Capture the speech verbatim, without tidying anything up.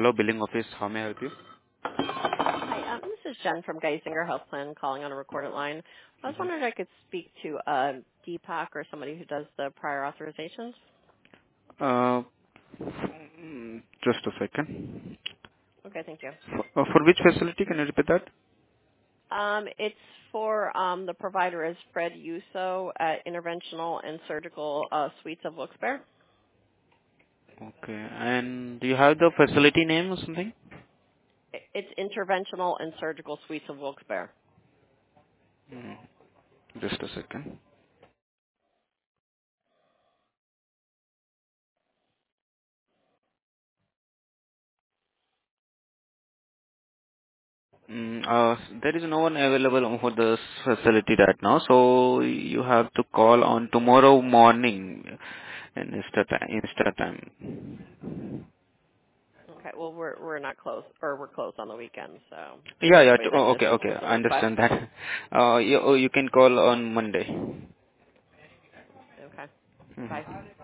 Hello, billing office. How may I help you? Hi, um, this is Jen from Geisinger Health Plan calling on a recorded line. I was Mhm. wondering if I could speak to uh, Deepak or somebody who does the prior authorizations. Uh, mm, Just a second. Okay, thank you. For uh, for which facility? Can you repeat that? Um, it's for um, the provider is Fred Uso at Interventional and Surgical uh, Suites of Wilkes-Barre. Okay. And do you have the facility name or something? I- It's Interventional and Surgical Suites of Wilkes-Barre. Mm, Just a second. Mm, uh, There is no one available for this facility right now, so you have to call on tomorrow morning in Easter time. Easter time. Okay, well we're we're not closed or we're closed on the weekends, so Yeah, yeah. t- somebody that oh, can Okay, assist okay. with the I request. understand that. Uh, You oh, you can call on Monday. Okay, Mhm. bye.